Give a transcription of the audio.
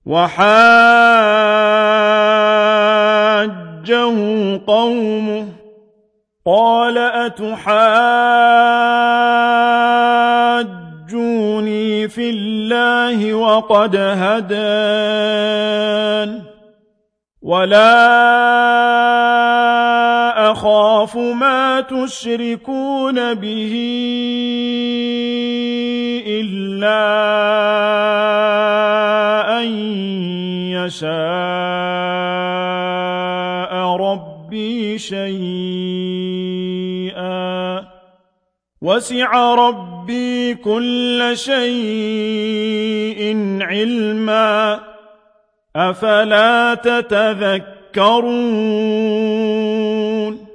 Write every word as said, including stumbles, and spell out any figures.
وحاجه قومه قال أتحاجوني في الله وقد هدان ولا أخاف ما تشركون به إلا أن يشاء ربي شيئا وسع ربي كل شيء علما أفلا تتذكرون